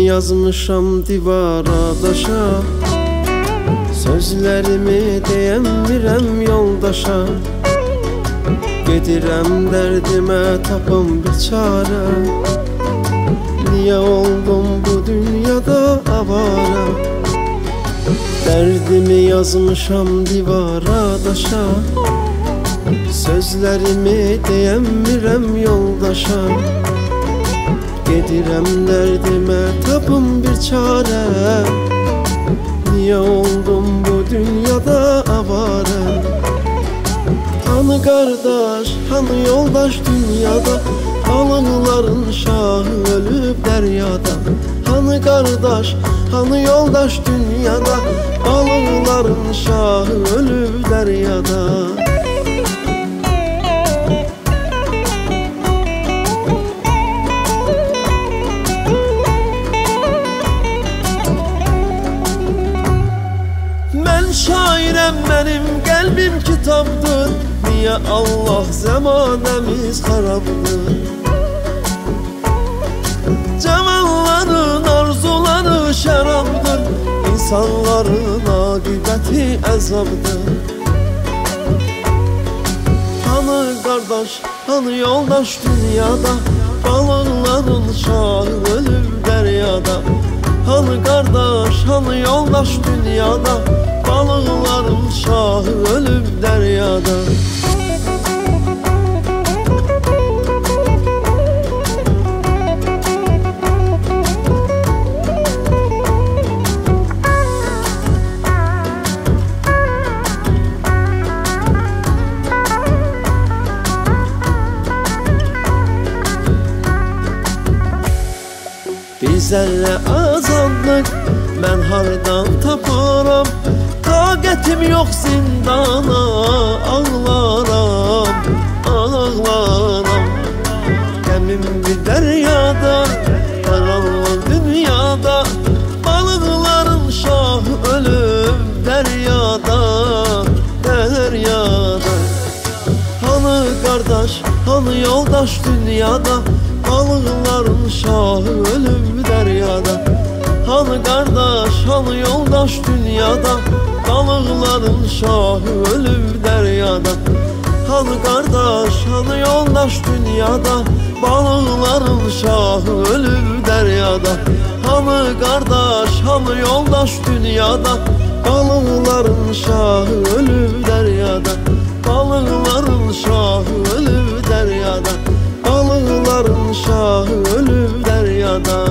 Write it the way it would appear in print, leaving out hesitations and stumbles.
yazmışam divara daşa, sözlerimi deyəmirəm yoldaşa. Gedirəm dərdimə tapım bir çarə, niyə oldum bu dünyada avara? Dərdimi yazmışam divara daşa, sözlerimi deyəmirəm yoldaşa. Gedirəm dərdimə tapım bir çarə, niyə oldum bu dünyada avara? Hanı qardaş, hanı yoldaş dünyada, balıqların şahı ölüb dəryada. Hanı qardaş, hanı yoldaş dünyada, balıqların şahı ölüb dəryada. Mən şairəm, mənim qəlbim kitabdır, niyə Allah zəmanəmiz xarabdır? Cavanların arzuları şərabdır, insanların aqibəti əzabdır. Hanı qardaş, hanı yoldaş dünyada, balıqların şahı ölüb dəryada. Hanı qardaş, hanı yoldaş dünyada, balıqların şahı ölüb dəryada. Bizərlə azadlıq mən hardan taparam? Taqətim yox zindana, ağlaram, ağlaram. Qəmim bir dəryada, qaranlıq dünyada, balıqların şahı ölüb dəryada, dəryada. Hanı qardaş, hanı yoldaş dünyada, balıqların şahı ölüb dəryada. Hanı qardaş, hanı yoldaş dünyada, balıqların şahı ölüb dəryada. Hanı qardaş, hanı yoldaş dünyada, balıqların şahı ölüb dəryada. Hanı qardaş, hanı yoldaş dünyada, balıqların şahı ölüb dəryada. Balıqların şahı ölüb dəryada, balıqların şahı ölüb dəryada.